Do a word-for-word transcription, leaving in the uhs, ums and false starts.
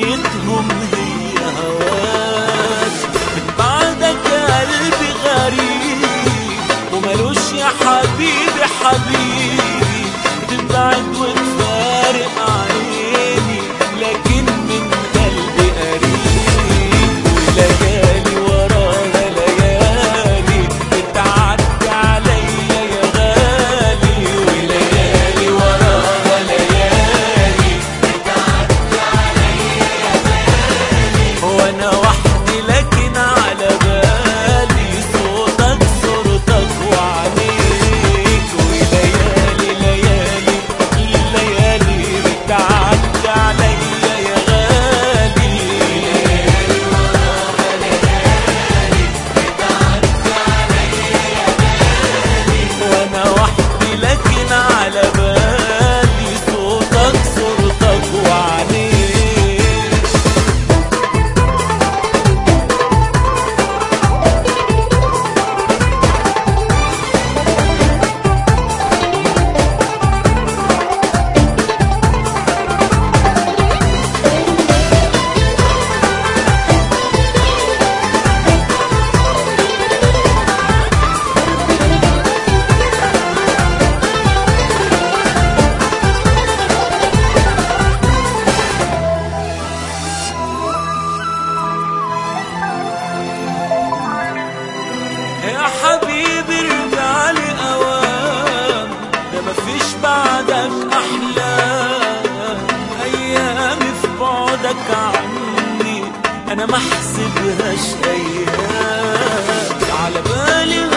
دنيتهم هي هواك. من بعدك يا قلبي غريب وملوش يا حبيبي حبيب، تبعد وتفارق عيني لكن من قلبي قريب. وليالي وراها ليالي بتعدي عليا يا غالي، وليالي وراها ليالي بتعدي عليا يا غالي، وانا وحدي لكن على بالي صوتك صورتك وعينيك. وليالي ليالي الليالي بتعدي عليا يا غالي، ليالي وراها ليالي بتعدي عليا يا غالي، وانا وحدي لكن على بالي صوتك صورتك وعينيك. يا حبيبي ارجع لي اوام، ده مفيش بعدك احلام. ايامي في بعدك عني انا ما احسبهاش ايام، على بالي